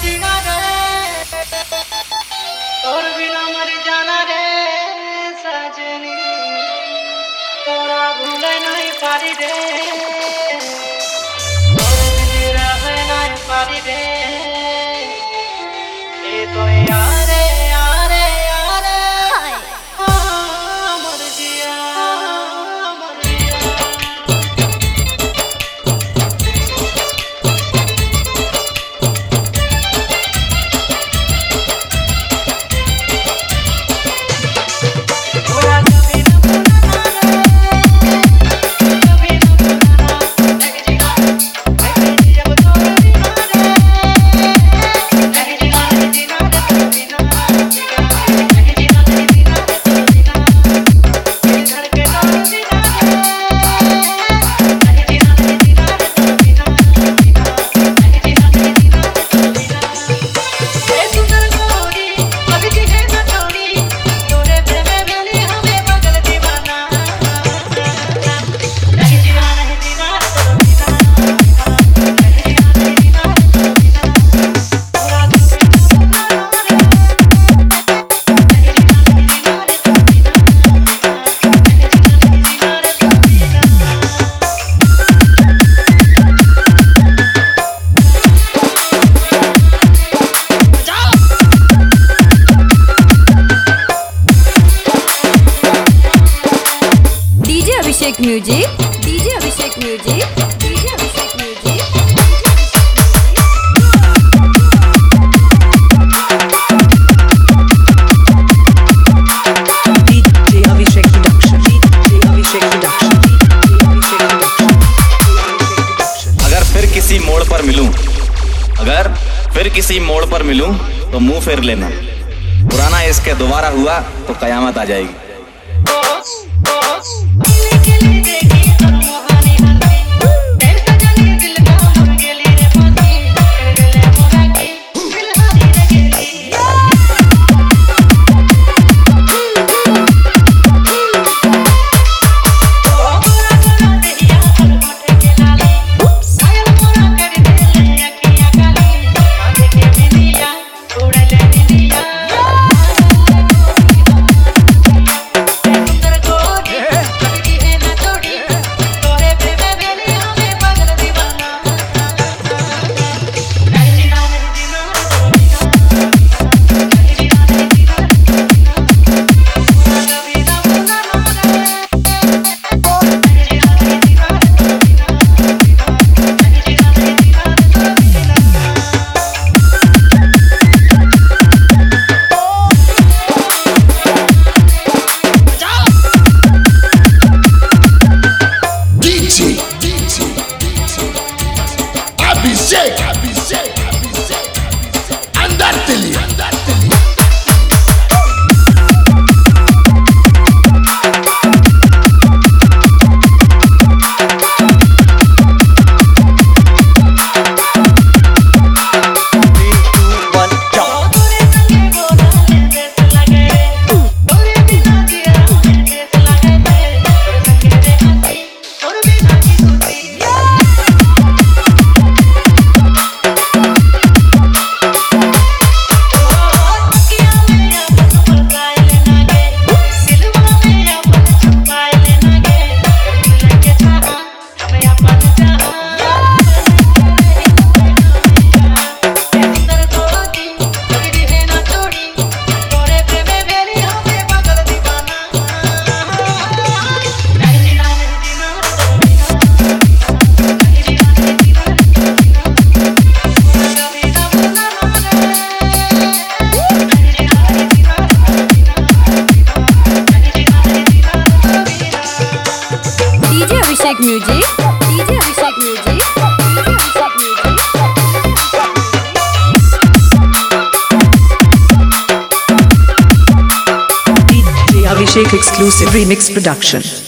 जीना रे, और बिना मर जाना रे सजनी, तोरा भूले नहीं पारी रे, और बिन रहे नहीं पारी रे, ये तो यारे यारे यारे मर जिया मर जिया। Abhishek music, DJ Abhishek music, DJ Abhishek music. DJ Abhishek Production, DJ Abhishek Production, DJ Abhishek Production, अगर फिर किसी मोड़ पर मिलूं, अगर फिर किसी मोड़ पर मिलूं तो मुंह फेर लेना, पुराना इसके दोबारा हुआ तो कयामत आ जाएगी। Abhishek music, DJ Abhishek music, DJ Abhishek music. DJ Abhishek Exclusive Remix Production.